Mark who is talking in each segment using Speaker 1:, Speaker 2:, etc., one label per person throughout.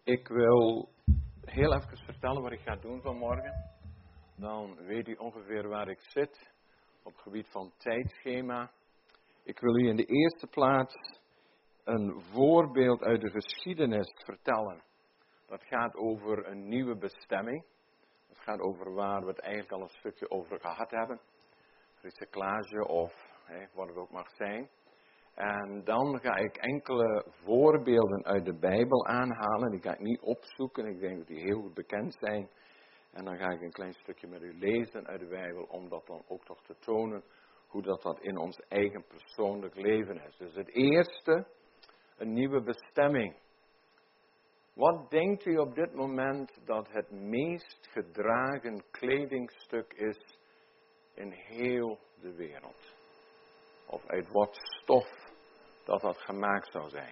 Speaker 1: Ik wil heel even vertellen wat ik ga doen vanmorgen. Dan weet u ongeveer waar ik zit op het gebied van tijdschema. Ik wil u in de eerste plaats een voorbeeld uit de geschiedenis vertellen. Dat gaat over een nieuwe bestemming. Dat gaat over waar we het eigenlijk al een stukje over gehad hebben. Recyclage of wat het ook mag zijn. En dan ga ik enkele voorbeelden uit de Bijbel aanhalen. Die ga ik niet opzoeken. Ik denk dat die heel goed bekend zijn. En dan ga ik een klein stukje met u lezen uit de Bijbel. Om dat dan ook toch te tonen. Hoe dat in ons eigen persoonlijk leven is. Dus het eerste. Een nieuwe bestemming. Wat denkt u op dit moment dat het meest gedragen kledingstuk is in heel de wereld? Of uit wat stof dat gemaakt zou zijn?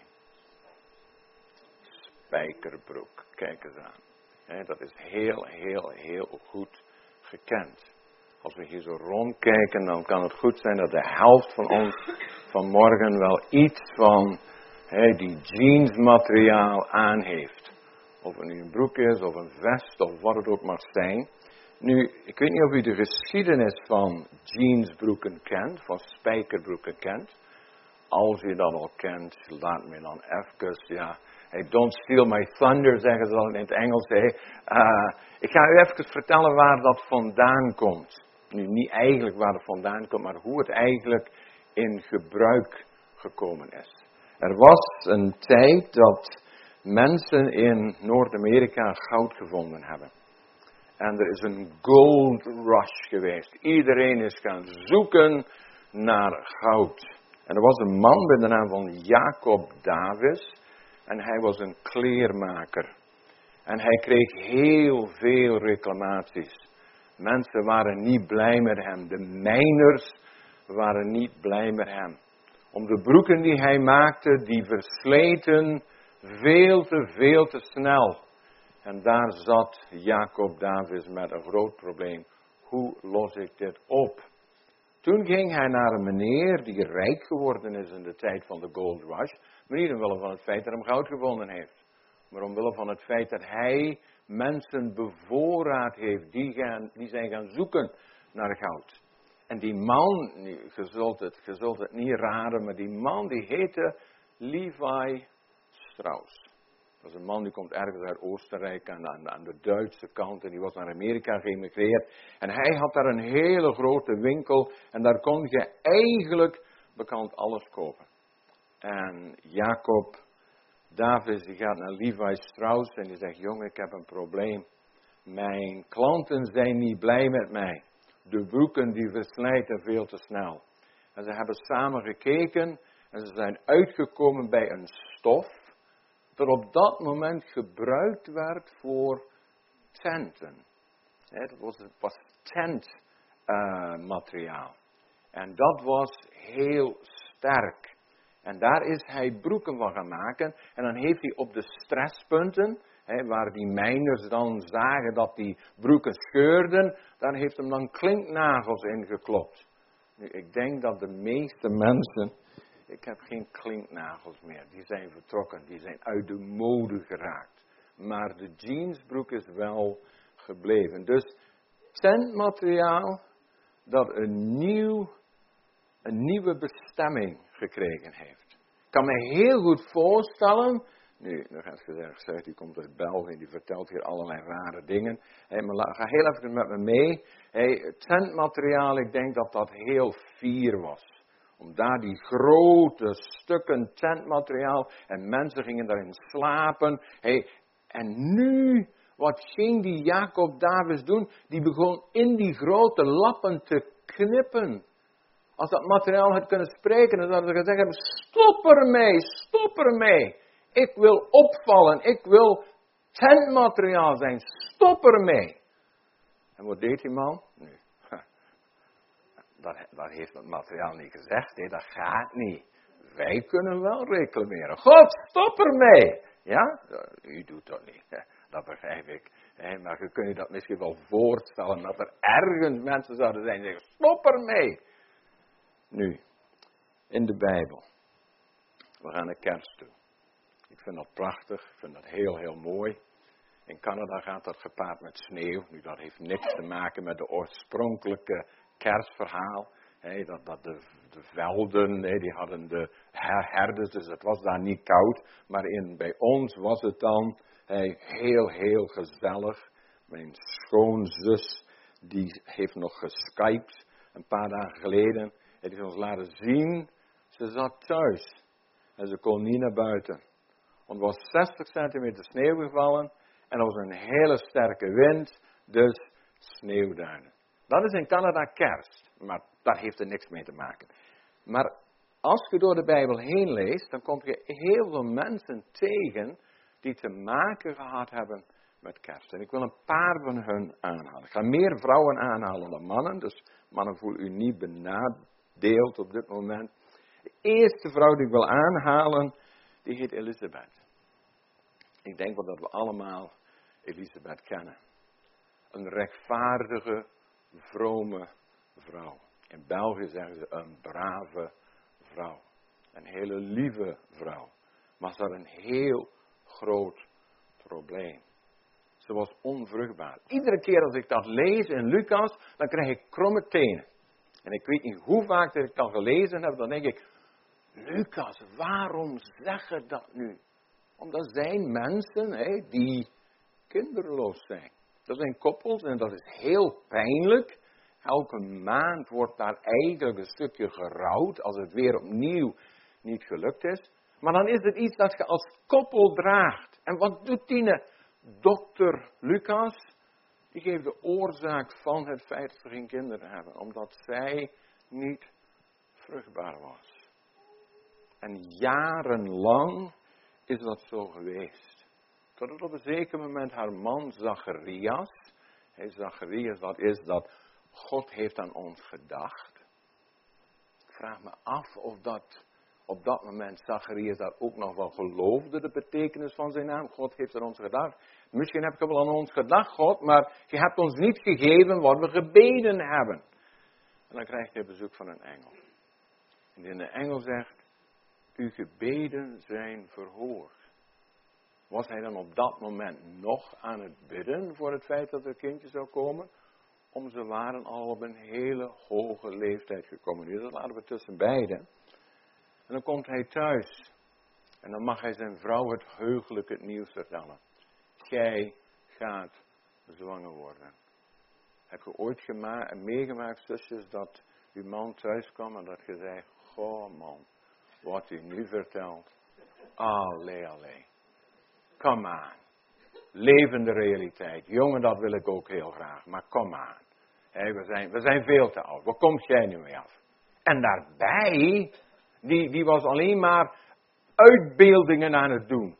Speaker 1: Spijkerbroek, kijk eens aan. Dat is heel goed gekend. Als we hier zo rondkijken, dan kan het goed zijn dat de helft van ons vanmorgen wel iets van die jeansmateriaal aan heeft. Of het nu een broek is, of een vest, of wat het ook mag zijn. Nu, ik weet niet of u de geschiedenis van jeansbroeken kent, van spijkerbroeken kent. Als u dat al kent, laat me dan even, don't steal my thunder, zeggen ze dan in het Engels. Ik ga u even vertellen waar dat vandaan komt. Nu, niet eigenlijk waar het vandaan komt, maar hoe het eigenlijk in gebruik gekomen is. Er was een tijd dat mensen in Noord-Amerika goud gevonden hebben. En er is een gold rush geweest. Iedereen is gaan zoeken naar goud. En er was een man bij de naam van Jacob Davis. En hij was een kleermaker. En hij kreeg heel veel reclamaties. Mensen waren niet blij met hem. De mijners waren niet blij met hem. Om de broeken die hij maakte, die versleten veel te snel. En daar zat Jacob Davis met een groot probleem. Hoe los ik dit op? Toen ging hij naar een meneer die rijk geworden is in de tijd van de Gold Rush. Maar niet omwille van het feit dat hij goud gevonden heeft. Maar omwille van het feit dat hij mensen bevoorraad heeft. Die zijn gaan zoeken naar goud. En die man, je zult het niet raden, maar die man die heette Levi Strauss. Dat is een man die komt ergens uit Oostenrijk aan de Duitse kant. En die was naar Amerika geëmigreerd. En hij had daar een hele grote winkel. En daar kon je eigenlijk bekend alles kopen. En Jacob Davis die gaat naar Levi Strauss en die zegt: jongen, ik heb een probleem. Mijn klanten zijn niet blij met mij. De broeken die verslijten veel te snel. En ze hebben samen gekeken en ze zijn uitgekomen bij een stof. Dat op dat moment gebruikt werd voor tenten. Het was tentmateriaal. En dat was heel sterk. En daar is hij broeken van gaan maken. En dan heeft hij op de stresspunten, waar die mijners dan zagen dat die broeken scheurden, daar heeft hem dan klinknagels in geklopt. Nu, ik denk dat de meeste mensen, ik heb geen klinknagels meer, die zijn vertrokken, die zijn uit de mode geraakt. Maar de jeansbroek is wel gebleven. Dus tentmateriaal dat een nieuwe bestemming gekregen heeft. Ik kan me heel goed voorstellen. Nu, nog eens gezegd, die komt uit België en die vertelt hier allerlei rare dingen. Maar ga heel even met me mee. Tentmateriaal, ik denk dat dat heel fier was. Om daar die grote stukken tentmateriaal en mensen gingen daarin slapen. En nu, wat ging die Jacob Davis doen? Die begon in die grote lappen te knippen. Als dat materiaal had kunnen spreken, dan zouden ze gezegd hebben: stop ermee. Ik wil opvallen, ik wil tentmateriaal zijn, stop ermee. En wat deed die man? Nu, dat heeft het materiaal niet gezegd, dat gaat niet. Wij kunnen wel reclameren. God, stop ermee. Ja, u doet dat niet, dat begrijp ik. Maar je kunt je dat misschien wel voorstellen, dat er ergens mensen zouden zijn die zeggen: stop ermee. Nu, in de Bijbel. We gaan naar kerst toe. Ik vind dat prachtig, ik vind dat heel, heel mooi. In Canada gaat dat gepaard met sneeuw. Nu, dat heeft niks te maken met de oorspronkelijke kerstverhaal. Dat de velden, die hadden de herders, dus het was daar niet koud. Maar bij ons was het dan heel, heel gezellig. Mijn schoonzus, die heeft nog geskypt een paar dagen geleden. En die heeft ons laten zien, ze zat thuis. En ze kon niet naar buiten. Want er was 60 centimeter sneeuw gevallen. En er was een hele sterke wind, dus sneeuwduinen. Dat is in Canada kerst, maar daar heeft er niks mee te maken. Maar als je door de Bijbel heen leest, dan kom je heel veel mensen tegen die te maken gehad hebben met kerst. En ik wil een paar van hun aanhalen. Ik ga meer vrouwen aanhalen dan mannen, dus mannen voelen u niet benadeeld op dit moment. De eerste vrouw die ik wil aanhalen, die heet Elisabeth. Ik denk wel dat we allemaal Elisabeth kennen. Een rechtvaardige, vrome vrouw. In België zeggen ze een brave vrouw. Een hele lieve vrouw. Maar ze had een heel groot probleem. Ze was onvruchtbaar. Iedere keer als ik dat lees in Lucas, dan krijg ik kromme tenen. En ik weet niet hoe vaak dat ik dat gelezen heb, dan denk ik, Lucas, waarom zeg je dat nu? Omdat zijn mensen die kinderloos zijn. Dat zijn koppels en dat is heel pijnlijk. Elke maand wordt daar eigenlijk een stukje gerouwd als het weer opnieuw niet gelukt is. Maar dan is het iets dat je als koppel draagt. En wat doet die dokter Lucas? Die geeft de oorzaak van het feit dat ze geen kinderen hebben. Omdat zij niet vruchtbaar was. En jarenlang is dat zo geweest. Totdat op een zeker moment haar man Zacharias. Zacharias, dat is dat God heeft aan ons gedacht. Ik vraag me af of dat op dat moment Zacharias daar ook nog wel geloofde, de betekenis van zijn naam. God heeft aan ons gedacht. Misschien heb je wel aan ons gedacht, God, maar je hebt ons niet gegeven wat we gebeden hebben. En dan krijg je bezoek van een engel. En de engel zegt, uw gebeden zijn verhoord. Was hij dan op dat moment nog aan het bidden voor het feit dat er kindje zou komen? Ze waren al op een hele hoge leeftijd gekomen. Nu, dat laten we tussen beiden. En dan komt hij thuis. En dan mag hij zijn vrouw het heugelijk het nieuws vertellen. Jij gaat zwanger worden. Heb je ooit meegemaakt, zusjes, dat uw man thuis kwam en dat je zei, goh man, wat u nu vertelt. Allee. Kom aan. Levende realiteit. Jongen, dat wil ik ook heel graag. Maar kom aan. We zijn veel te oud. Waar komt jij nu mee af? En daarbij, die was alleen maar uitbeeldingen aan het doen.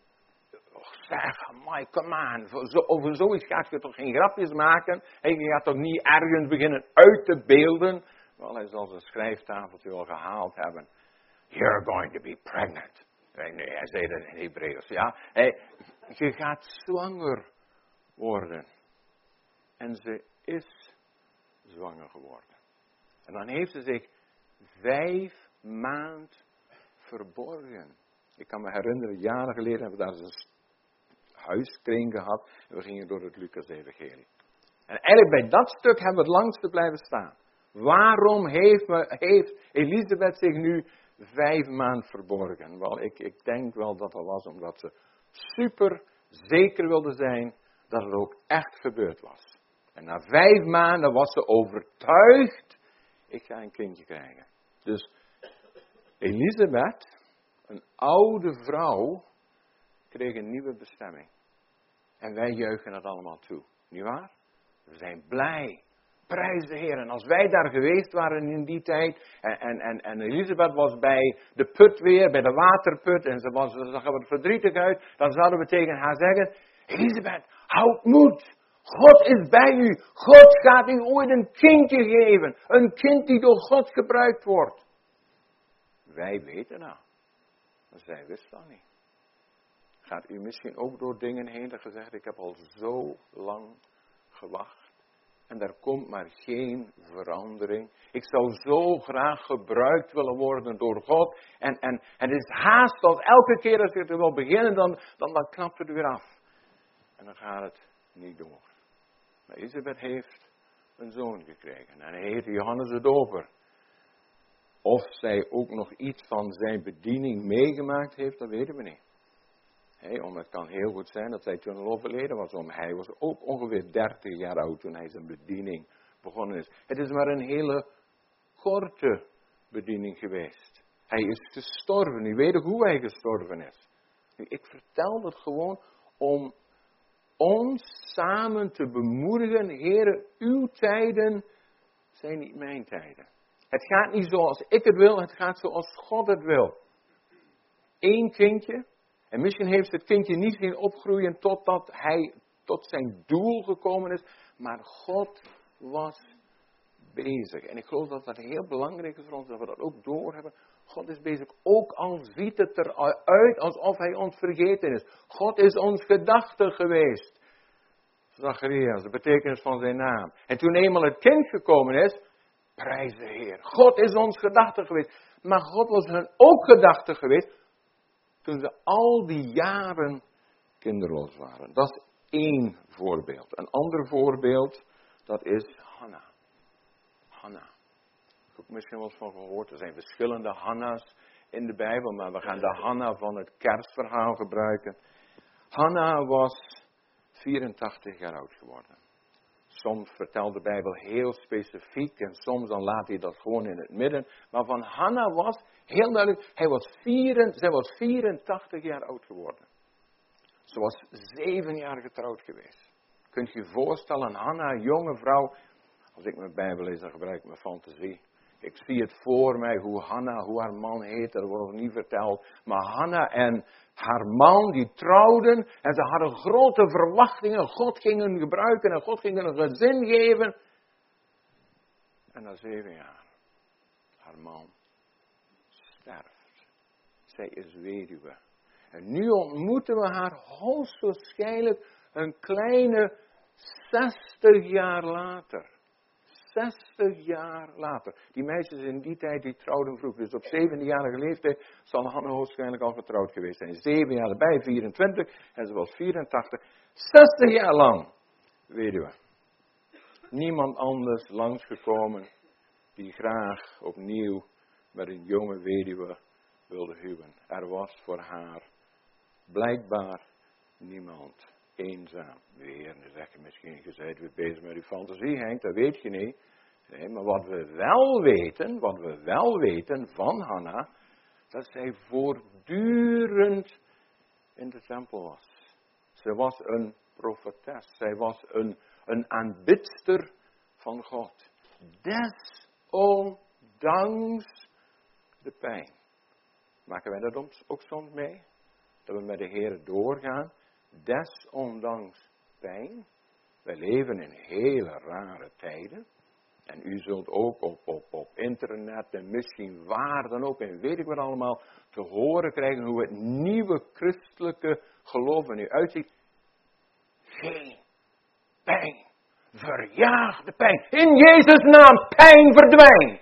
Speaker 1: Zeg, maar kom aan. Over zoiets gaat je toch geen grapjes maken? Je gaat toch niet ergens beginnen uit te beelden? Wel, hij zal zijn schrijftafeltje wel gehaald hebben. You're going to be pregnant. Nee, hij zei dat in Hebreeuws. Ja? Je gaat zwanger worden. En ze is zwanger geworden. En dan heeft ze zich 5 maanden verborgen. Ik kan me herinneren, jaren geleden hebben we daar een huiskring gehad. En we gingen door het Lucas-evangelie. En eigenlijk bij dat stuk hebben we het langste blijven staan. Waarom heeft Elisabeth zich nu 5 maanden verborgen? Wel, ik denk wel dat dat was omdat ze super zeker wilde zijn dat het ook echt gebeurd was. En na 5 maanden was ze overtuigd, ik ga een kindje krijgen. Dus Elisabeth, een oude vrouw, kreeg een nieuwe bestemming. En wij juichen het allemaal toe. Niet waar? We zijn blij. Prijs de Heer. En als wij daar geweest waren in die tijd. En Elisabeth was bij de put weer. Bij de waterput. En ze zag er wat verdrietig uit. Dan zouden we tegen haar zeggen. Elisabeth, houd moed. God is bij u. God gaat u ooit een kindje geven. Een kind die door God gebruikt wordt. Wij weten dat. Maar zij wist dat niet. Gaat u misschien ook door dingen heen dat je zegt, ik heb al zo lang gewacht. En daar komt maar geen verandering. Ik zou zo graag gebruikt willen worden door God. En het is haast als elke keer als ik er wil beginnen, dan knapt het weer af. En dan gaat het niet door. Maar Elisabeth heeft een zoon gekregen. En hij heette Johannes de Doper. Of zij ook nog iets van zijn bediening meegemaakt heeft, dat weten we niet. Het kan heel goed zijn dat hij toen al overleden was. Hij was ook ongeveer 30 jaar oud toen hij zijn bediening begonnen is. Het is maar een hele korte bediening geweest. Hij is gestorven. U weet ook hoe hij gestorven is. Ik vertel dat gewoon om ons samen te bemoedigen. Heren, uw tijden zijn niet mijn tijden. Het gaat niet zoals ik het wil, het gaat zoals God het wil. Eén kindje. En misschien heeft het kindje niet zien opgroeien totdat hij tot zijn doel gekomen is. Maar God was bezig. En ik geloof dat dat heel belangrijk is voor ons, dat we dat ook doorhebben. God is bezig. Ook al ziet het eruit alsof hij ons vergeten is. God is ons gedachte geweest. Zacharias, de betekenis van zijn naam. En toen eenmaal het kind gekomen is, prijs de Heer. God is ons gedachte geweest. Maar God was hen ook gedachte geweest toen ze al die jaren kinderloos waren. Dat is één voorbeeld. Een ander voorbeeld, dat is Hanna. Hanna. Ik heb misschien wel eens van gehoord. Er zijn verschillende Hanna's in de Bijbel, maar we gaan de Hanna van het kerstverhaal gebruiken. Hanna was 84 jaar oud geworden. Soms vertelt de Bijbel heel specifiek en soms dan laat hij dat gewoon in het midden. Maar van Hanna was heel duidelijk, zij was 84 jaar oud geworden. Ze was 7 jaar getrouwd geweest. Kunt je je voorstellen, Hanna, een jonge vrouw. Als ik mijn Bijbel lees, dan gebruik ik mijn fantasie. Ik zie het voor mij, hoe Hanna, hoe haar man heet, dat wordt nog niet verteld. Maar Hanna en haar man, die trouwden en ze hadden grote verwachtingen. God ging hen gebruiken en God ging hen een gezin geven. En na 7 jaar, haar man sterft. Zij is weduwe. En nu ontmoeten we haar hoogstwaarschijnlijk een kleine 60 jaar later. 60 jaar later. Die meisjes in die tijd die trouwden vroeg. Dus op 7-jarige leeftijd zal Hanna waarschijnlijk al getrouwd geweest zijn. 7 jaar erbij, 24. En ze was 84. 60 jaar lang. Weduwe. Niemand anders langsgekomen die graag opnieuw met een jonge weduwe wilde huwen. Er was voor haar blijkbaar niemand. Eenzaam. Weer, dan zeg je misschien, je bent weer bezig met je fantasie, Henk, dat weet je niet. Nee, maar wat we wel weten van Hanna, dat zij voortdurend in de tempel was. Ze was een profetes, zij was een aanbidster van God. Desondanks de pijn. Maken wij dat ook soms mee? Dat we met de Heer doorgaan. Desondanks pijn. Wij leven in hele rare tijden. En u zult ook op internet en misschien waar dan ook, en weet ik wat allemaal, te horen krijgen hoe het nieuwe christelijke geloof er nu uitziet. Geen pijn. Verjaag de pijn. In Jezus' naam, pijn verdwijnt.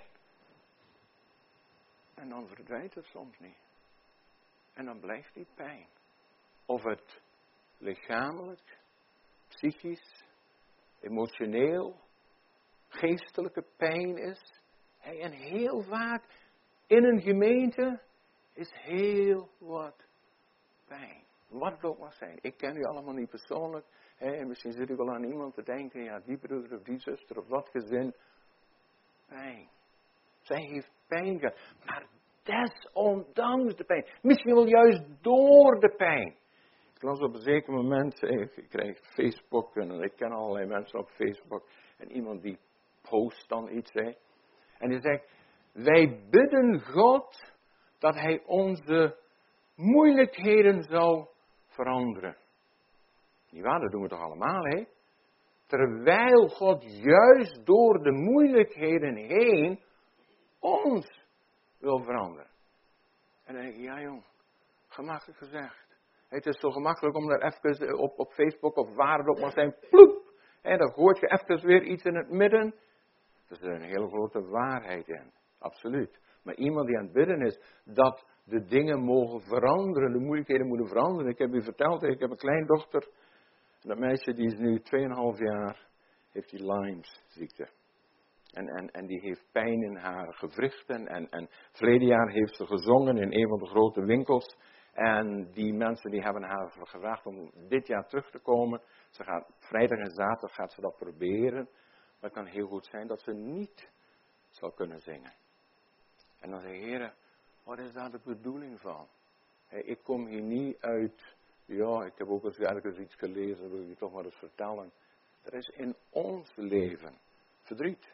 Speaker 1: En dan verdwijnt het soms niet. En dan blijft die pijn. Of het lichamelijk, psychisch, emotioneel, geestelijke pijn is. En heel vaak in een gemeente is heel wat pijn. Wat het ook mag zijn. Ik ken u allemaal niet persoonlijk. En misschien zit u wel aan iemand te denken. Ja, die broeder of die zuster of dat gezin. Pijn. Zij heeft pijn gehad. Maar desondanks de pijn. Misschien wel juist door de pijn. Ik las op een zeker moment, ik krijg Facebook en ik ken allerlei mensen op Facebook. En iemand die post dan iets. En die zegt, wij bidden God dat hij onze moeilijkheden zou veranderen. Niet waar, dat doen we toch allemaal, hè? Terwijl God juist door de moeilijkheden heen ons wil veranderen. En dan denk ik, ja jong, gemakkelijk gezegd. Het is zo gemakkelijk om daar even op Facebook of waar het ook maar zijn, ploep, En dan gooit je even weer iets in het midden. Er is een hele grote waarheid in. Absoluut. Maar iemand die aan het bidden is, dat de dingen mogen veranderen, de moeilijkheden moeten veranderen. Ik heb u verteld, ik heb een kleindochter. En dat meisje die is nu 2,5 jaar, heeft die Lyme's ziekte. En die heeft pijn in haar gewrichten. En verleden jaar heeft ze gezongen in een van de grote winkels. En die mensen die hebben haar gevraagd om dit jaar terug te komen. Ze gaat, vrijdag en zaterdag gaat ze dat proberen. Maar het kan heel goed zijn dat ze niet zal kunnen zingen. En dan zei Heer, wat is daar de bedoeling van? Ik kom hier niet uit, ja, ik heb ook eens ergens iets gelezen, dat wil ik je toch maar eens vertellen. Er is in ons leven verdriet.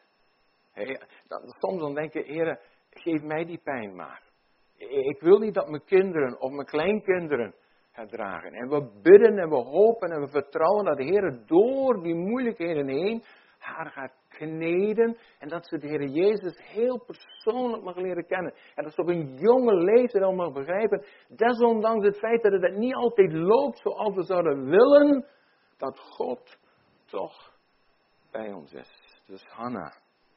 Speaker 1: Soms dan denk je, Heer, geef mij die pijn maar. Ik wil niet dat mijn kinderen of mijn kleinkinderen het dragen. En we bidden en we hopen en we vertrouwen dat de Heer door die moeilijkheden heen haar gaat kneden. En dat ze de Heer Jezus heel persoonlijk mag leren kennen. En dat ze op een jonge leeftijd al mag begrijpen. Desondanks het feit dat het niet altijd loopt zoals we zouden willen. Dat God toch bij ons is. Dus Hanna,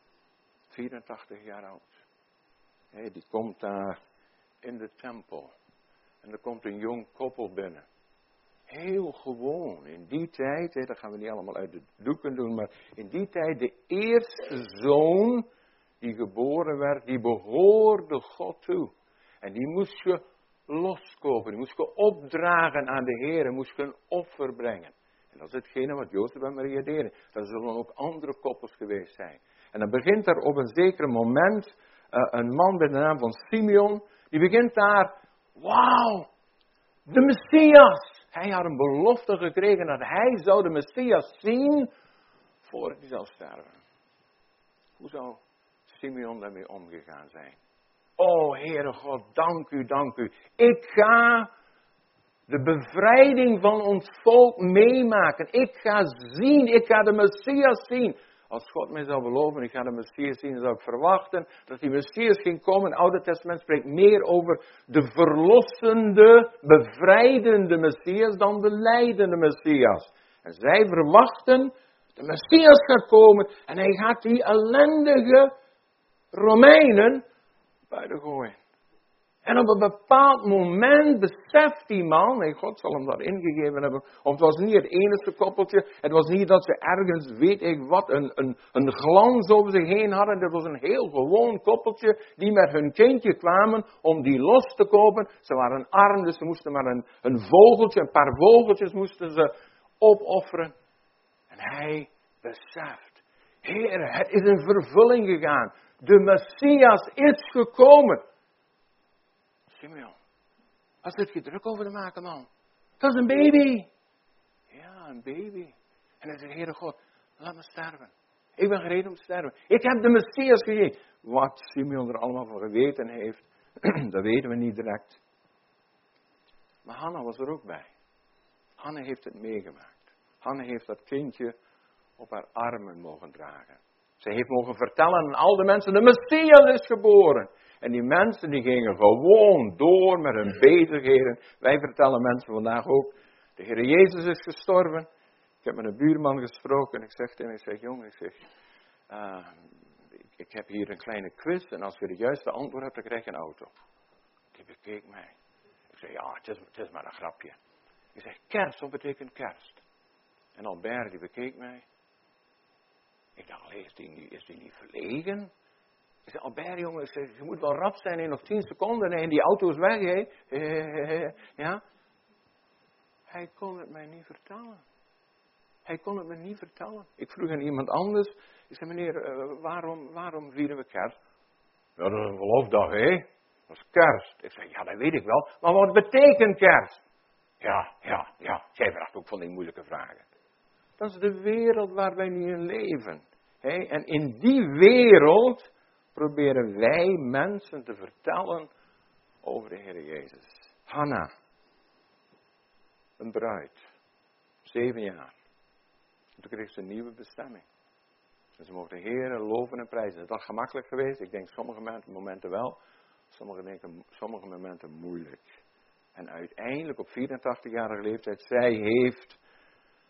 Speaker 1: 84 jaar oud. Die komt daar in de tempel. En er komt een jong koppel binnen. Heel gewoon. In die tijd, dat gaan we niet allemaal uit de doeken doen, maar in die tijd de eerste zoon die geboren werd, die behoorde God toe. En die moest je loskopen, die moest je opdragen aan de Heer, moest je een offer brengen. En dat is hetgene wat Jozef en Maria deden. Dat zullen ook andere koppels geweest zijn. En dan begint er op een zeker moment een man met de naam van Simeon, die begint daar, wauw, de Messias. Hij had een belofte gekregen dat hij zou de Messias zien voordat hij zou sterven. Hoe zou Simeon daarmee omgegaan zijn? O Heere God, dank u, dank u. Ik ga de bevrijding van ons volk meemaken. Ik ga zien, ik ga de Messias zien. Als God mij zou beloven, ik ga de Messias zien, dan zou ik verwachten dat die Messias ging komen. Het Oude Testament spreekt meer over de verlossende, bevrijdende Messias dan de lijdende Messias. En zij verwachten, de Messias gaat komen en hij gaat die ellendige Romeinen buiten gooien. En op een bepaald moment beseft die man, en God zal hem dat ingegeven hebben, want het was niet het enige koppeltje, het was niet dat ze ergens, weet ik wat, een glans over zich heen hadden, dat was een heel gewoon koppeltje, die met hun kindje kwamen om die los te kopen. Ze waren arm, dus ze moesten maar een vogeltje, een paar vogeltjes moesten ze opofferen. En hij beseft, Heer, het is in vervulling gegaan, de Messias is gekomen. Simeon, wat zit je druk over te maken, man? Dat is een baby. Ja, een baby. En hij zegt, Heere God, laat me sterven. Ik ben gereed om te sterven. Ik heb de Messias gegeven. Wat Simeon er allemaal van geweten heeft, dat weten we niet direct. Maar Hanna was er ook bij. Hanna heeft het meegemaakt. Hanna heeft dat kindje op haar armen mogen dragen. Ze heeft mogen vertellen aan al de mensen, de Messias is geboren. En die mensen die gingen gewoon door met hun bezigheden. Wij vertellen mensen vandaag ook, de Heer Jezus is gestorven. Ik heb met een buurman gesproken en ik zeg tegen hem, jongen, ik heb hier een kleine quiz en als je de juiste antwoord hebt, dan krijg je een auto. Die bekeek mij. Ik zeg, ja, het is maar een grapje. Ik zeg, kerst, wat betekent kerst? En Albert die bekeek mij. Ik dacht, is die niet verlegen? Ik zei, Albert, jongen, ik zeg, je moet wel rap zijn in nog 10 seconden en die auto is weg, hè? Ja? Hij kon het mij niet vertellen. Hij kon het me niet vertellen. Ik vroeg aan iemand anders. Ik zei, meneer, waarom vieren we kerst? Ja, dat is een verlofdag, hè? Dat is kerst. Ik zei, ja, dat weet ik wel. Maar wat betekent kerst? Ja. Jij vraagt ook van die moeilijke vragen. Dat is de wereld waar wij nu in leven. Hè? En in die wereld proberen wij mensen te vertellen over de Heer Jezus. Hanna, een bruid, 7 jaar. Toen kreeg ze een nieuwe bestemming. En ze mochten de Heer loven en prijzen. Is dat gemakkelijk geweest? Ik denk sommige momenten wel, sommige momenten moeilijk. En uiteindelijk op 84-jarige leeftijd, zij heeft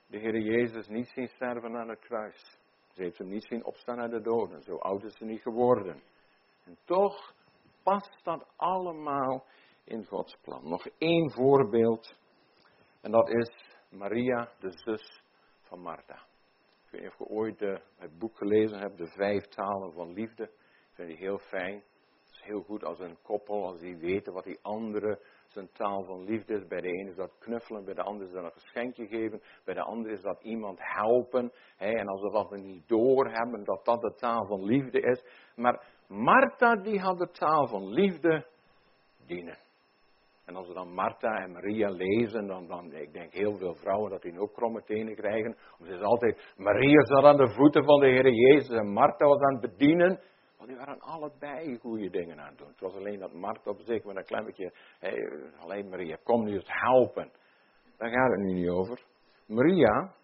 Speaker 1: de Heer Jezus niet zien sterven aan het kruis. Ze heeft hem niet zien opstaan uit de doden. Zo oud is ze niet geworden. En toch past dat allemaal in Gods plan. Nog één voorbeeld. En dat is Maria, de zus van Martha. Ik weet niet of je ooit het boek gelezen hebt, de 5 talen van liefde. Ik vind die heel fijn. Het is heel goed als een koppel, als die weten wat die andere zijn taal van liefde is. Bij de ene is dat knuffelen, bij de andere is dat een geschenkje geven. Bij de andere is dat iemand helpen. En als we dat niet doorhebben, dat dat de taal van liefde is. Maar Martha, die had de taal van liefde, dienen. En als we dan Martha en Maria lezen, dan ik denk heel veel vrouwen dat die ook kromme tenen krijgen. Omdat ze altijd, Maria zat aan de voeten van de Heer Jezus en Martha was aan het bedienen. Want die waren allebei goede dingen aan het doen. Het was alleen dat Martha op zich met een klein beetje, alleen Maria, kom nu eens helpen. Daar gaat het nu niet over. Maria,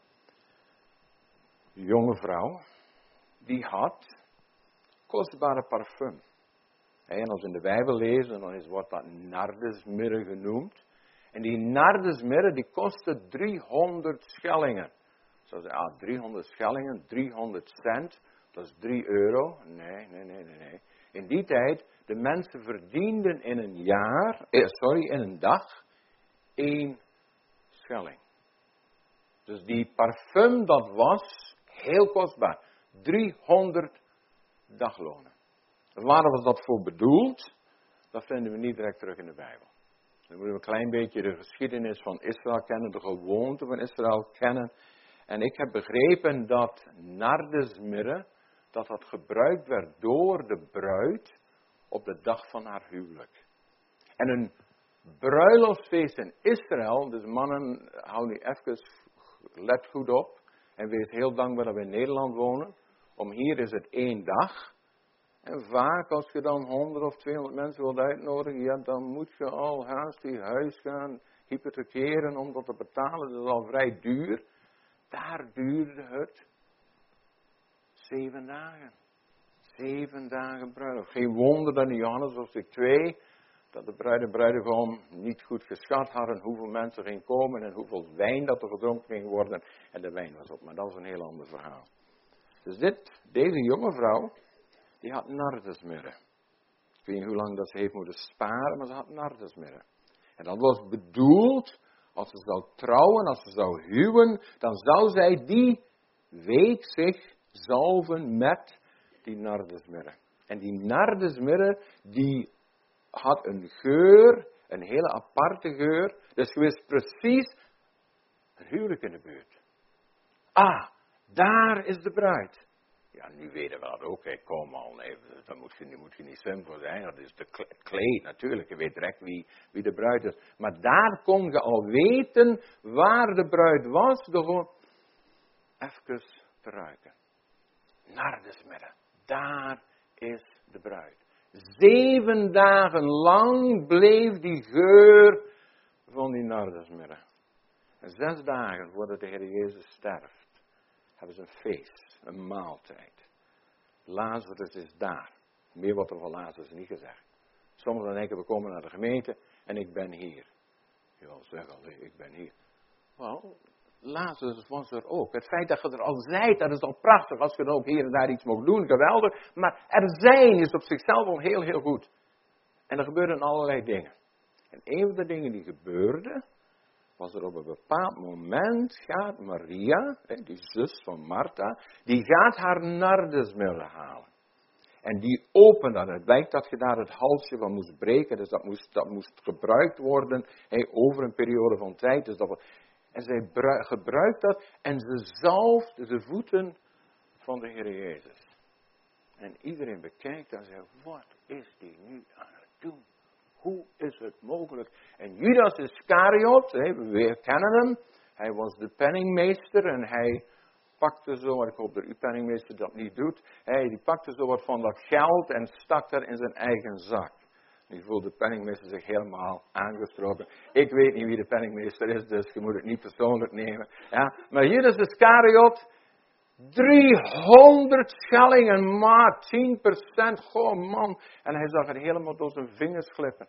Speaker 1: die jonge vrouw, die had kostbare parfum. En als we in de Bijbel lezen, dan wordt dat nardesmirre genoemd. En die nardesmirre, die kostte 300 schellingen. Zoals 300 schellingen, 300 cent, dat is 3 euro. Nee. In die tijd, de mensen verdienden in een dag 1 schelling. Dus die parfum, dat was heel kostbaar. 300 daglonen. Waar was dat voor bedoeld? Dat vinden we niet direct terug in de Bijbel. Dan moeten we een klein beetje de geschiedenis van Israël kennen, de gewoonten van Israël kennen. En ik heb begrepen dat nardesmirre, dat gebruikt werd door de bruid op de dag van haar huwelijk. En een bruiloftsfeest in Israël, dus mannen, hou nu even, let goed op. En wees heel dankbaar dat we in Nederland wonen. Om hier is het 1 dag. En vaak als je dan 100 of 200 mensen wilt uitnodigen, ja, dan moet je al haast die huis gaan hypothekeren om dat te betalen. Dat is al vrij duur. Daar duurde het 7 dagen. 7 dagen bruiloft. Geen wonder dat in Johannes hoofdstuk 2, dat de bruid en bruidegom niet goed geschat hadden hoeveel mensen gingen komen en hoeveel wijn dat er gedronken ging worden. En de wijn was op, maar dat is een heel ander verhaal. Dus deze jonge vrouw, die had nardesmirre. Ik weet niet hoe lang dat ze heeft moeten sparen, maar ze had nardesmirre. En dat was bedoeld, als ze zou trouwen, als ze zou huwen, dan zou zij die week zich zalven met die nardesmirre. En die nardesmirre, die had een geur, een hele aparte geur. Dus je wist precies, een huwelijk in de buurt. Ah, daar is de bruid. Ja, nu weten we dat ook. Kom al, nee, daar moet je niet slim voor zijn. Dat is het kleed natuurlijk. Je weet direct wie de bruid is. Maar daar kon je al weten waar de bruid was. Door gewoon even te ruiken. Nardesmirre. Daar is de bruid. 7 dagen lang bleef die geur van die nardesmirre. En 6 dagen voordat de Heer Jezus sterft, hebben ze een feest, een maaltijd. Lazarus is daar. Meer wordt er van Lazarus niet gezegd. Sommigen denken, we komen naar de gemeente en ik ben hier. Ja, zeg al, ik ben hier. Wel, Lazarus was er ook. Het feit dat je er al zijt, dat is al prachtig. Als je er ook hier en daar iets mag doen, geweldig. Maar er zijn is op zichzelf al heel, heel goed. En er gebeuren allerlei dingen. En een van de dingen die gebeurde, was er op een bepaald moment gaat Maria, die zus van Martha, die gaat haar nardesmirre halen. En die opent dat. Het blijkt dat je daar het halsje van moest breken, dus dat moest gebruikt worden over een periode van tijd. Dus en zij gebruikt dat en ze zalft de voeten van de Heer Jezus. En iedereen bekijkt en zegt, wat is die nu aan het doen? Hoe is het mogelijk? En Judas Iscariot, we kennen hem. Hij was de penningmeester en hij pakte zo, ik hoop dat uw penningmeester dat niet doet. Die pakte zo wat van dat geld en stak dat in zijn eigen zak. Nu voelt de penningmeester zich helemaal aangesproken. Ik weet niet wie de penningmeester is, dus je moet het niet persoonlijk nemen. Ja? Maar Judas Iscariot, 300 schellingen, maar 10%, goh man. En hij zag het helemaal door zijn vingers glippen.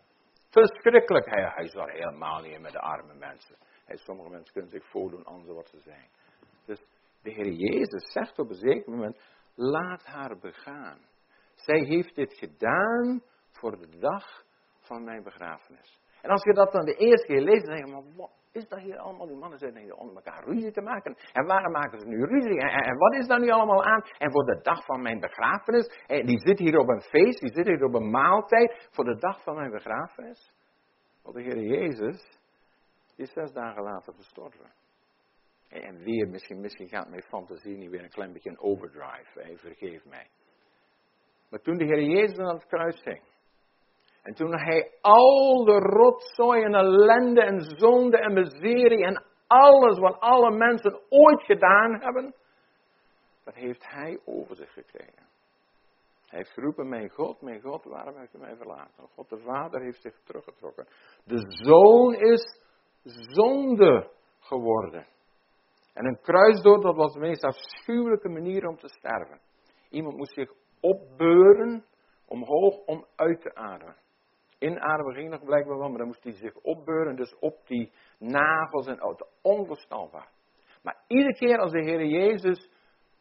Speaker 1: Verschrikkelijk. Hij zag helemaal niet in met de arme mensen. Sommige mensen kunnen zich voordoen anders wat ze zijn. Dus de Heer Jezus zegt op een zeker moment, laat haar begaan. Zij heeft dit gedaan voor de dag van mijn begrafenis. En als je dat dan de eerste keer leest, dan denk je, maar wat is dat hier allemaal? Die mannen zitten hier onder elkaar ruzie te maken. En waarom maken ze nu ruzie? En wat is daar nu allemaal aan? En voor de dag van mijn begrafenis, en die zit hier op een feest, die zit hier op een maaltijd, voor de dag van mijn begrafenis. Want de Heer Jezus is 6 dagen later gestorven. En weer, misschien gaat mijn fantasie niet weer een klein beetje in overdrive, vergeef mij. Maar toen de Heer Jezus aan het kruis hing, en toen hij al de rotzooi en ellende en zonde en miserie en alles wat alle mensen ooit gedaan hebben, dat heeft hij over zich gekregen. Hij heeft geroepen, mijn God, waarom heeft u mij verlaten? God de Vader heeft zich teruggetrokken. De Zoon is zonde geworden. En een kruisdood, dat was de meest afschuwelijke manier om te sterven. Iemand moest zich opbeuren, omhoog, om uit te ademen. Inademen ging nog blijkbaar wel, maar dan moest hij zich opbeuren, dus op die nagels en onvoorstelbaar. Maar iedere keer als de Heer Jezus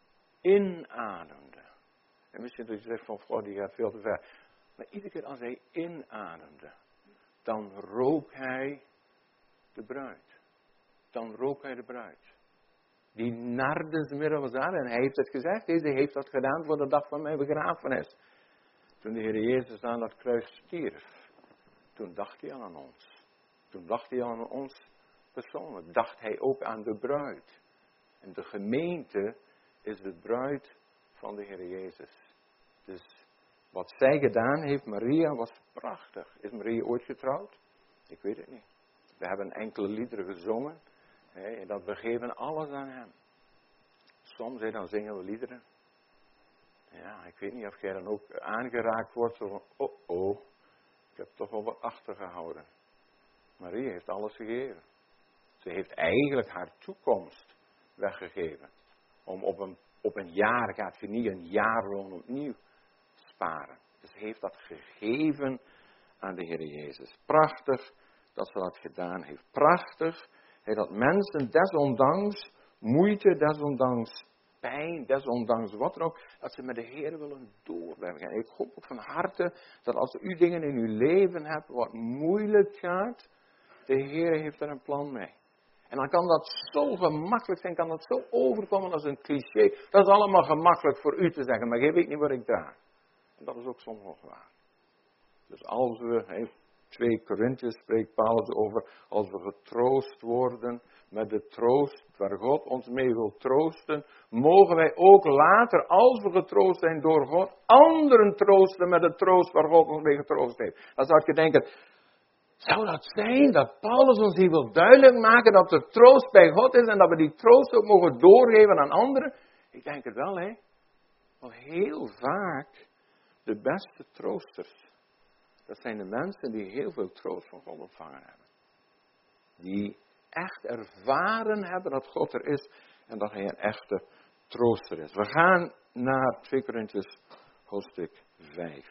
Speaker 1: inademde, en misschien dat je zegt van, God, die gaat veel te ver. Maar iedere keer als hij inademde, dan rook hij de bruid. Dan rook hij de bruid. Die nardensmiddel was daar, en hij heeft het gezegd, hij heeft dat gedaan voor de dag van mijn begrafenis. Toen de Heer Jezus aan dat kruis stierf, toen dacht hij aan ons. Toen dacht hij aan ons persoonlijk. Dacht hij ook aan de bruid. En de gemeente is de bruid van de Heer Jezus. Dus wat zij gedaan heeft, Maria, was prachtig. Is Maria ooit getrouwd? Ik weet het niet. We hebben enkele liederen gezongen. En dat we geven alles aan hem. Soms dan zingen we liederen. Ja, ik weet niet of jij dan ook aangeraakt wordt. Zo van, oh. Ik heb toch wel wat achtergehouden. Maria heeft alles gegeven. Ze heeft eigenlijk haar toekomst weggegeven. Om op een jaar gaat je niet een jaarloon opnieuw sparen. Dus ze heeft dat gegeven aan de Heer Jezus. Prachtig dat ze dat gedaan heeft. Prachtig dat mensen desondanks moeite, desondanks pijn, desondanks wat dan ook, dat ze met de Heer willen doorwerken. En ik hoop ook van harte dat als u dingen in uw leven hebt wat moeilijk gaat, de Heer heeft er een plan mee. En dan kan dat zo gemakkelijk zijn, kan dat zo overkomen als een cliché. Dat is allemaal gemakkelijk voor u te zeggen, maar je weet niet wat ik draag. En dat is ook soms nog waar. Dus als we, 2 Korintiërs spreekt Paulus over, als we getroost worden met de troost waar God ons mee wil troosten, mogen wij ook later, als we getroost zijn door God, anderen troosten met de troost waar God ons mee getroost heeft. Dan zou je denken, zou dat zijn dat Paulus ons hier wil duidelijk maken dat er troost bij God is en dat we die troost ook mogen doorgeven aan anderen? Ik denk het wel, hè. Want heel vaak de beste troosters, dat zijn de mensen die heel veel troost van God ontvangen hebben. Die echt ervaren hebben dat God er is en dat hij een echte trooster is. We gaan naar 2 Korintiërs hoofdstuk 5.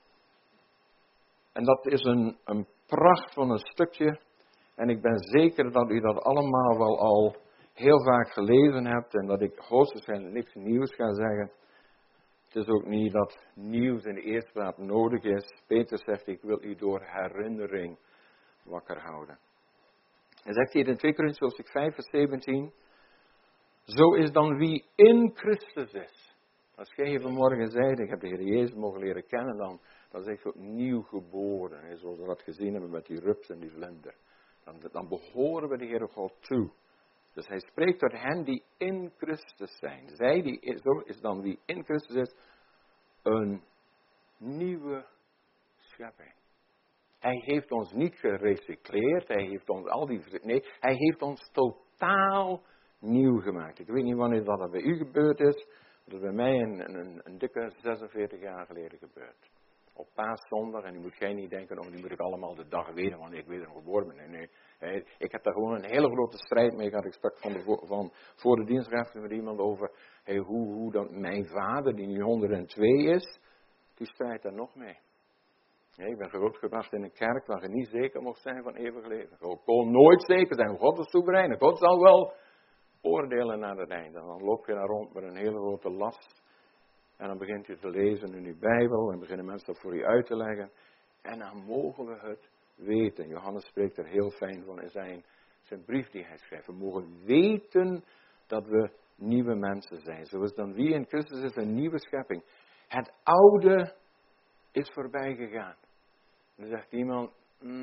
Speaker 1: En dat is een pracht van een stukje. En ik ben zeker dat u dat allemaal wel al heel vaak gelezen hebt. En dat ik hoogstwaarschijnlijk niks nieuws ga zeggen. Het is ook niet dat nieuws in de eerste plaats nodig is. Peter zegt, ik wil u door herinnering wakker houden. Hij zegt hier in 2 Korintiërs hoofdstuk 5 vers 17. Zo is dan wie in Christus is. Als jij vanmorgen zei, ik heb de Heer Jezus mogen leren kennen, dan zeg je ook nieuw geboren. En zoals we dat gezien hebben met die rups en die vlinder. Dan behoren we de Heere God toe. Dus hij spreekt tot hen die in Christus zijn. Zij die, zo is dan wie in Christus is, een nieuwe schepping. Hij heeft ons niet gerecycleerd, hij heeft ons hij heeft ons totaal nieuw gemaakt. Ik weet niet wanneer dat bij u gebeurd is, dat is bij mij een dikke 46 jaar geleden gebeurd. Op Paaszondag, en nu moet jij niet denken, nu moet ik allemaal de dag weten wanneer ik weer geboren ben. Nee. Ik heb daar gewoon een hele grote strijd mee gehad. Ik sprak van voor de dienst met iemand over, hoe dan mijn vader, die nu 102 is, die strijdt daar nog mee. Ik ben grootgebracht in een kerk waar je niet zeker mocht zijn van eeuwig leven. Je kon nooit zeker zijn, God is soeverein. God zal wel oordelen naar het einde. En dan loop je daar rond met een hele grote last. En dan begint je te lezen in je Bijbel. En beginnen mensen dat voor je uit te leggen. En dan mogen we het weten. Johannes spreekt er heel fijn van in zijn brief die hij schrijft. We mogen weten dat we nieuwe mensen zijn. Zoals dan wie in Christus is een nieuwe schepping. Het oude is voorbij gegaan. Dan zegt iemand,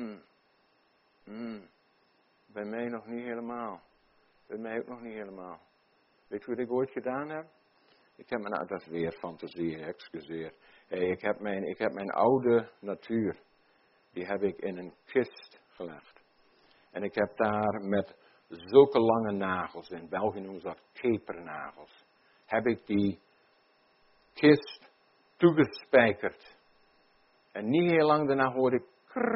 Speaker 1: bij mij nog niet helemaal. Bij mij ook nog niet helemaal. Weet je wat ik ooit gedaan heb? Ik heb mijn, dat is weer fantasie, excuseer. Ik heb mijn oude natuur, die heb ik in een kist gelegd. En ik heb daar met zulke lange nagels, in België noemen ze dat kepernagels, heb ik die kist toegespijkerd. En niet heel lang daarna hoorde ik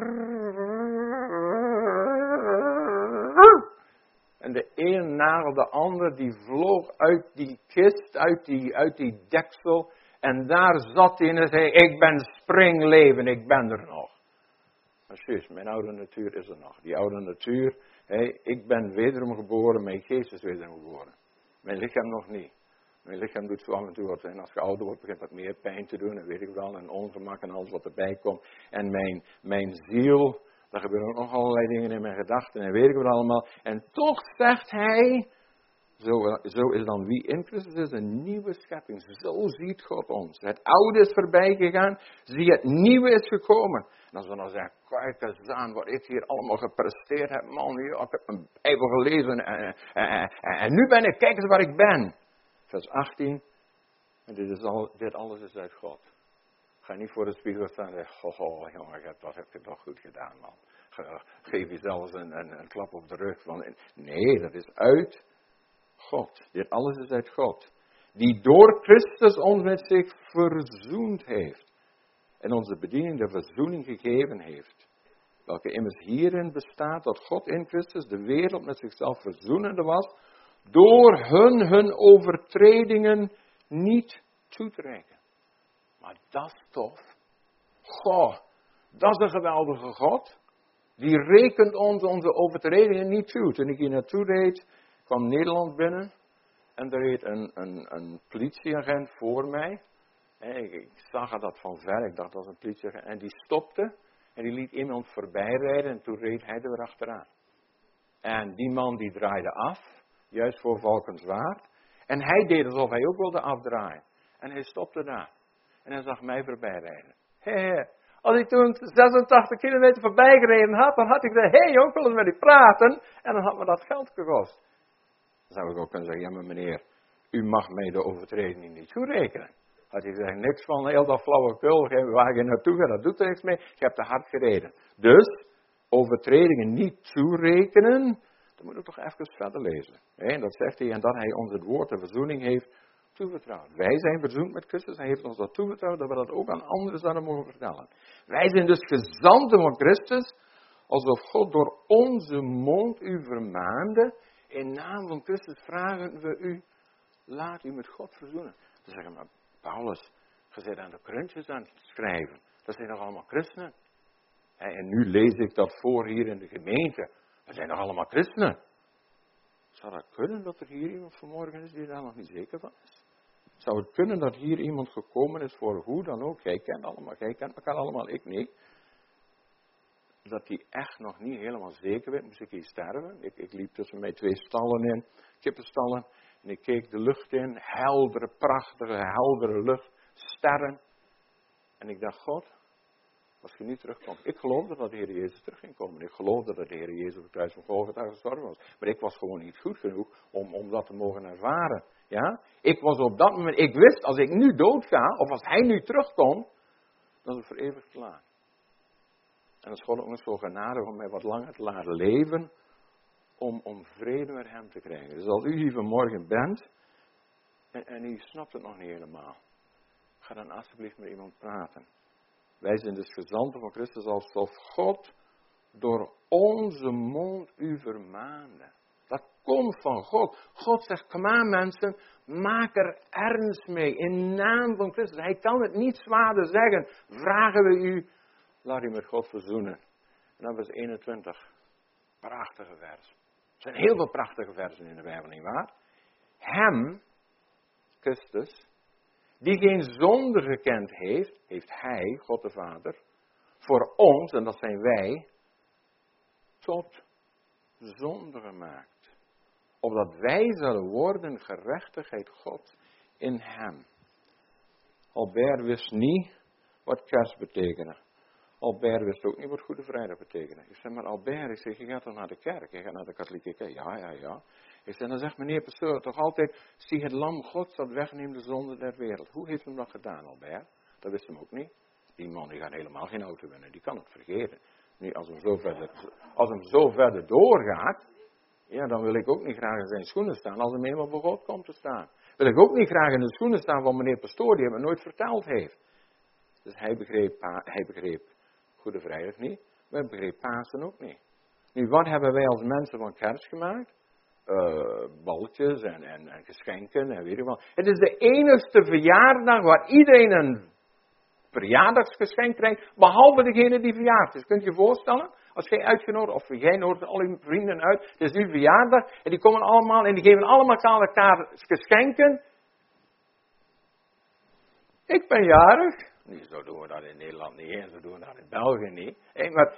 Speaker 1: en de ene nagel, de ander, die vloog uit die kist, uit die deksel. En daar zat hij en zei, ik ben springleven, ik ben er nog. Maar juist, mijn oude natuur is er nog. Die oude natuur, ik ben wederom geboren, mijn geest is wederom geboren. Mijn lichaam nog niet. Mijn lichaam doet zo af en toe wat. En als je ouder wordt, begint wat meer pijn te doen. En weet ik wel, en ongemak en alles wat erbij komt. En mijn ziel, daar gebeuren ook nog allerlei dingen in mijn gedachten. En weet ik wat allemaal. En toch zegt hij, zo is dan wie in Christus is een nieuwe schepping. Zo ziet God ons. Het oude is voorbij gegaan. Zie, het nieuwe is gekomen. En als we dan zeggen, kijk eens aan wat ik hier allemaal gepresteerd heb. Man, ik heb mijn Bijbel gelezen. En nu ben ik, kijk eens waar ik ben. Vers 18. En dit alles is uit God. Ga niet voor de spiegel staan en zeg, jongen, dat heb je toch goed gedaan, man. Geef jezelf een klap op de rug. Nee, dat is uit God. Dit alles is uit God. Die door Christus ons met zich verzoend heeft. En onze bediening de verzoening gegeven heeft. Welke immers hierin bestaat dat God in Christus de wereld met zichzelf verzoenende was. Door hun overtredingen niet toe te rekenen. Maar dat is tof. Goh, dat is een geweldige God. Die rekent ons onze overtredingen niet toe. Toen ik hier naartoe reed, kwam Nederland binnen. En er reed een politieagent voor mij. Ik zag dat van ver, ik dacht dat was een politieagent. En die stopte en die liet iemand voorbij rijden en toen reed hij er weer achteraan. En die man die draaide af, juist voor Valkenswaard. En hij deed alsof hij ook wilde afdraaien. En hij stopte daar. En hij zag mij voorbij rijden. Als ik toen 86 kilometer voorbij gereden had, dan had ik gezegd, joh, ik wil eens met u praten. En dan had me dat geld gekost. Dan zou ik ook kunnen zeggen, ja maar meneer, u mag mij de overtreding niet toerekenen. Had hij gezegd, niks van heel dat flauwekul, waar je naartoe gaat, dat doet er niks mee. Je hebt te hard gereden. Dus, overtredingen niet toerekenen, dan moet ik toch even verder lezen. En dat zegt hij, en dat hij ons het woord de verzoening heeft toevertrouwd. Wij zijn verzoend met Christus, hij heeft ons dat toevertrouwd, dat we dat ook aan anderen zouden mogen vertellen. Wij zijn dus gezanten van Christus, alsof God door onze mond u vermaande. In naam van Christus vragen we u, laat u met God verzoenen. Dan zeggen we, maar Paulus, je bent aan de Corinthiërs aan het schrijven. Dat zijn nog allemaal christenen. En nu lees ik dat voor hier in de gemeente. Dat zijn nog allemaal christenen. Zou dat kunnen dat er hier iemand vanmorgen is die daar nog niet zeker van is? Zou het kunnen dat hier iemand gekomen is voor hoe dan ook? Jij kent elkaar allemaal, ik niet. Dat die echt nog niet helemaal zeker werd, moest ik hier sterven. Ik liep tussen mijn 2 stallen in, kippenstallen. En ik keek de lucht in, heldere, prachtige, heldere lucht, sterren. En ik dacht, God, als je nu terugkomt. Ik geloofde dat de Heer Jezus terug ging komen. Ik geloofde dat de Heer Jezus op het kruis van Golgotha gestorven was. Maar ik was gewoon niet goed genoeg om dat te mogen ervaren. Ja? Ik was op dat moment, ik wist, als ik nu doodga, of als hij nu terugkomt, dan is het voor eeuwig te laat. En dan is God ook nog zo genadig om mij wat langer te laten leven, om vrede met hem te krijgen. Dus als u hier vanmorgen bent, en u snapt het nog niet helemaal, ga dan alsjeblieft met iemand praten. Wij zijn dus gezanten van Christus alsof God door onze mond u vermaande. Dat komt van God. God zegt, kom aan mensen, maak er ernst mee in naam van Christus. Hij kan het niet zwaarder zeggen. Vragen we u, laat u met God verzoenen. En dan vers 21. Prachtige vers. zijn heel veel prachtige versen in de Bijbel, nietwaar? Hem, Christus, die geen zonde gekend heeft, heeft Hij, God de Vader, voor ons, en dat zijn wij, tot zonde gemaakt. Opdat wij zullen worden gerechtigheid God in Hem. Albert wist niet wat kerst betekende. Albert wist ook niet wat Goede Vrijdag betekende. Ik zei, maar Albert, ik zeg, je gaat toch naar de kerk? Je gaat naar de katholieke kerk? Ja. Ik zei, dan zegt meneer pastoor toch altijd, zie het lam Gods dat wegneemt de zonde der wereld. Hoe heeft hem dat gedaan, Albert? Dat wist hem ook niet. Die man die gaat helemaal geen auto winnen, die kan het vergeten. Nu, als hem zo verder doorgaat, ja, dan wil ik ook niet graag in zijn schoenen staan als hem eenmaal voor God komt te staan. Wil ik ook niet graag in de schoenen staan van meneer pastoor die hem nooit verteld heeft. Dus hij begreep Goede Vrijdag niet, maar hij begreep Pasen ook niet. Nu, wat hebben wij als mensen van kerst gemaakt? Balletjes en geschenken en weet ik wat. Het is de enigste verjaardag waar iedereen een verjaardagsgeschenk krijgt, behalve degene die verjaard is. Kunt je je voorstellen? Als jij uitgenodigd, of jij nodigt al je vrienden uit, het is nu verjaardag, en die komen allemaal, en die geven allemaal aan elkaar geschenken. Ik ben jarig. Nu, zo doen we dat in Nederland niet, en zo doen we dat in België niet. Maar,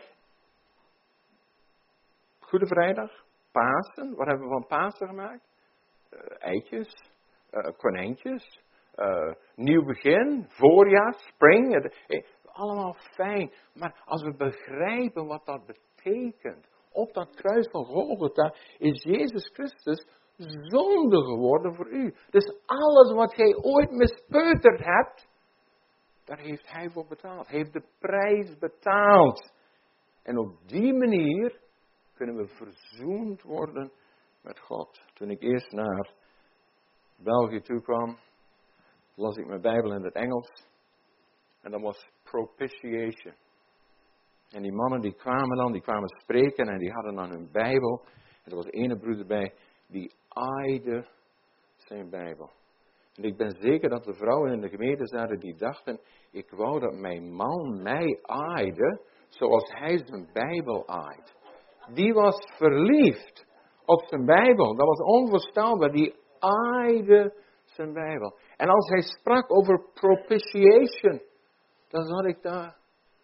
Speaker 1: Goede Vrijdag, Pasen, wat hebben we van Pasen gemaakt? Eitjes, konijntjes, nieuw begin, voorjaar, spring, allemaal fijn. Maar als we begrijpen wat dat betekent, op dat kruis van Golgotha is Jezus Christus zonde geworden voor u. Dus alles wat jij ooit mispeuterd hebt, daar heeft Hij voor betaald. Hij heeft de prijs betaald. En op die manier kunnen we verzoend worden met God. Toen ik eerst naar België toe kwam, las ik mijn Bijbel in het Engels. En dat was propitiation. En die mannen die kwamen spreken en die hadden dan hun Bijbel. En er was ene broeder bij, die aaide zijn Bijbel. En ik ben zeker dat de vrouwen in de gemeente zaten die dachten, ik wou dat mijn man mij aaide, zoals hij zijn Bijbel aait. Die was verliefd op zijn Bijbel. Dat was onvoorstelbaar. Die aaide zijn Bijbel. En als hij sprak over propitiation, dan zat ik daar,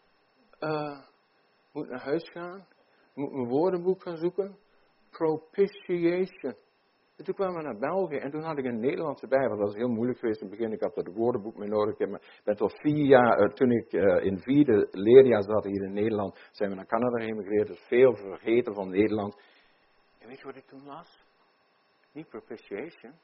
Speaker 1: moet naar huis gaan, moet mijn woordenboek gaan zoeken. Propitiation. En toen kwamen we naar België en toen had ik een Nederlandse Bijbel. Dat was heel moeilijk geweest in het begin. Ik had er het woordenboek mee nodig. Ik ben tot 4 jaar, toen ik in 4e leerjaar zat hier in Nederland, zijn we naar Canada geëmigreerd. Dus veel vergeten van Nederland. En weet je wat ik toen las? Niet propitiation.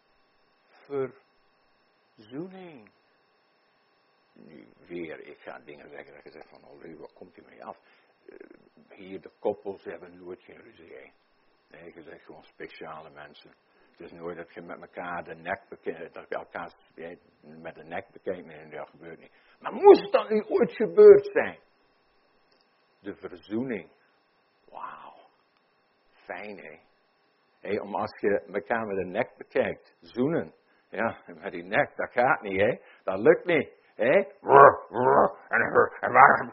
Speaker 1: Verzoening. Nu weer, ik ga dingen zeggen dat je zegt van, oh, wat komt hier mee af? Hier de koppels hebben nooit geen ruzie. Nee, je zegt gewoon speciale mensen. Het is nooit dat je met elkaar de nek bekijkt, dat je elkaar met de nek bekijkt. Nee, dat gebeurt niet. Maar moest dat nu ooit gebeurd zijn? De verzoening. Wauw. Fijn, hè? Hey, om als je elkaar met de nek bekijkt, zoenen. Ja, met die nek, dat gaat niet, hè? Dat lukt niet. Hé? En waarom?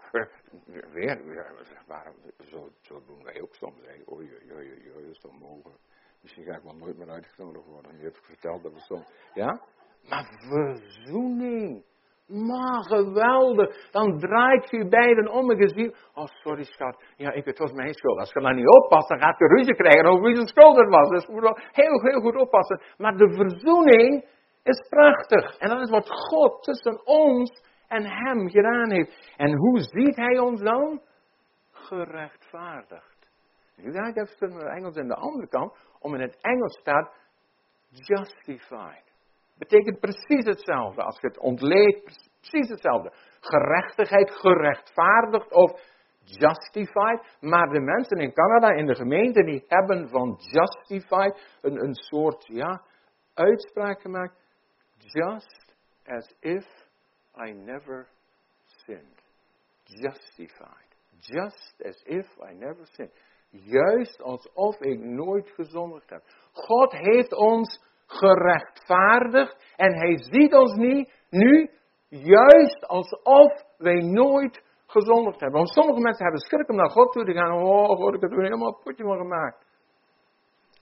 Speaker 1: Zo doen wij ook soms. Oei, dat is toch mogelijk. Misschien ga ik wel nooit meer uitgenodigd worden. Je hebt verteld dat we soms. Ja? Maar verzoening. Maar geweldig. Dan draait je beiden om en je ziet. Oh, sorry schat. Ja, het was mijn schuld. Als je dan niet oppast, dan gaat je ruzie krijgen over wie zijn schuld het was. Dus je moet wel heel goed oppassen. Maar de verzoening is prachtig. En dat is wat God tussen ons en Hem gedaan heeft. En hoe ziet Hij ons dan? Gerechtvaardigd. Nu ga ik even naar het Engels aan de andere kant. Om in het Engels staat justified. Betekent precies hetzelfde. Als je het ontleedt, precies hetzelfde. Gerechtigheid, gerechtvaardigd of justified. Maar de mensen in Canada, in de gemeente, die hebben van justified een soort uitspraak gemaakt. Just as if I never sinned. Justified. Just as if I never sinned. Juist alsof ik nooit gezondigd heb. God heeft ons gerechtvaardigd en Hij ziet ons niet nu juist alsof wij nooit gezondigd hebben. Want sommige mensen hebben schrik om naar God toe te gaan. Oh God, ik heb er helemaal een potje van gemaakt.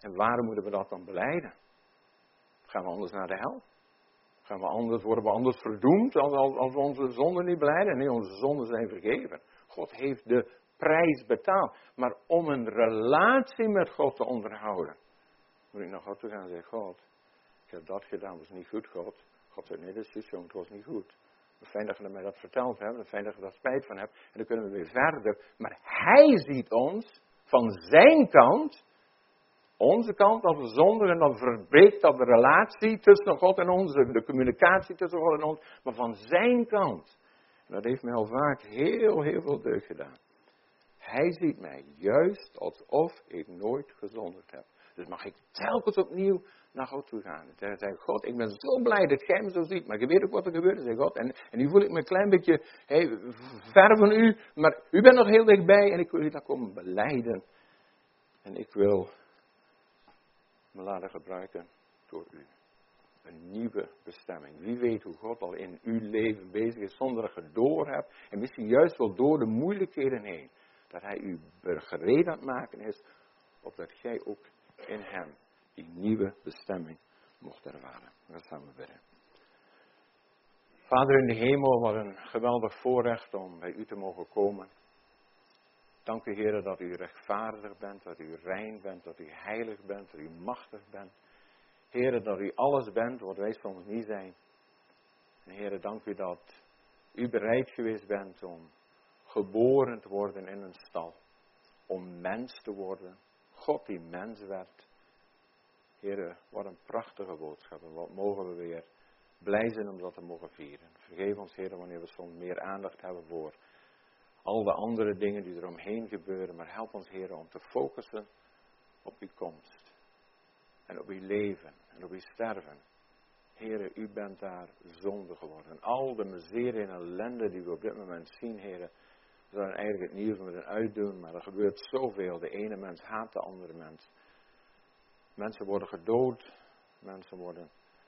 Speaker 1: En waarom moeten we dat dan belijden? Gaan we anders naar de hel? Worden we anders verdoemd als we onze zonden niet belijden? Nee, onze zonden zijn vergeven. God heeft de prijs betaald. Maar om een relatie met God te onderhouden, moet ik naar God toe gaan en zeggen, God, ik heb dat gedaan, dat was niet goed, God. God zegt, nee, dat is jongen, het was niet goed. Fijn dat je mij dat verteld hebt, fijn dat je daar spijt van hebt. En dan kunnen we weer verder. Maar Hij ziet ons van zijn kant, onze kant, als we zondigen, dan verbreekt dat de relatie tussen God en ons, de communicatie tussen God en ons, maar van zijn kant. En dat heeft mij al vaak heel veel deugd gedaan. Hij ziet mij juist alsof ik nooit gezondigd heb. Dus mag ik telkens opnieuw naar God toe gaan. En zeg God, ik ben zo blij dat jij me zo ziet. Maar je weet ook wat er gebeurt, zeg God. En nu voel ik me een klein beetje ver van u. Maar u bent nog heel dichtbij en ik wil u daar komen belijden. En ik wil me laten gebruiken door u. Een nieuwe bestemming. Wie weet hoe God al in uw leven bezig is zonder dat je het door hebt. En misschien juist wel door de moeilijkheden heen. Dat hij u gereed aan het maken is. Opdat jij ook in hem die nieuwe bestemming mocht ervaren. We gaan samen bidden. Vader in de hemel, wat een geweldig voorrecht om bij u te mogen komen. Dank u, Heer, dat u rechtvaardig bent, dat u rein bent, dat u heilig bent, dat u machtig bent. Heer, dat u alles bent wat wij soms niet zijn. En Heer, dank u dat u bereid geweest bent om geboren te worden in een stal. Om mens te worden. God die mens werd. Heer, wat een prachtige boodschap. En wat mogen we weer blij zijn om dat te mogen vieren. Vergeef ons, Heer, wanneer we soms meer aandacht hebben voor al de andere dingen die er omheen gebeuren. Maar help ons, Heer, om te focussen op uw komst. En op uw leven. En op uw sterven. Heer, u bent daar zonde geworden. Al de miserie en ellende die we op dit moment zien, Heer. We zouden eigenlijk het nieuws moeten uitdoen. Maar er gebeurt zoveel. De ene mens haat de andere mens. Mensen worden gedood. Mensen worden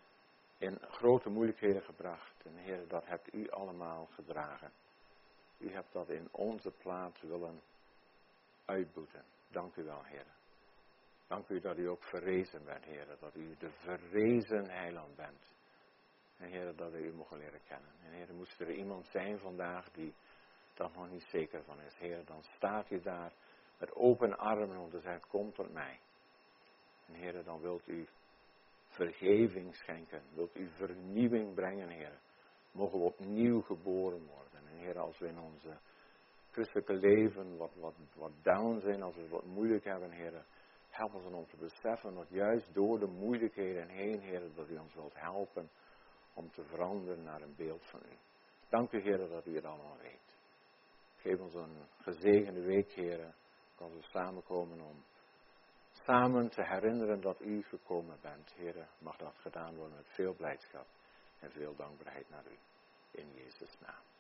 Speaker 1: in grote moeilijkheden gebracht. En Heer, dat hebt u allemaal gedragen. U hebt dat in onze plaats willen uitboeten. Dank u wel, Heer. Dank u dat u ook verrezen bent, Heer. Dat u de verrezen heiland bent. En Heer, dat we u mogen leren kennen. En Heer, moest er iemand zijn vandaag die daar nog niet zeker van is. Heer, dan staat u daar met open armen om te zeggen, kom tot mij. En Heer, dan wilt u vergeving schenken. Wilt u vernieuwing brengen, Heer. Mogen we opnieuw geboren worden. En Heer, als we in onze christelijke leven wat down zijn, als we het wat moeilijk hebben, Heer, help ons om te beseffen dat juist door de moeilijkheden heen, Heer, dat u ons wilt helpen om te veranderen naar een beeld van u. Dank u, Heer, dat u het allemaal weet. Geef ons een gezegende week, Heer, als we samenkomen om samen te herinneren dat u gekomen bent. Heer, mag dat gedaan worden met veel blijdschap en veel dankbaarheid naar u. In Jezus' naam.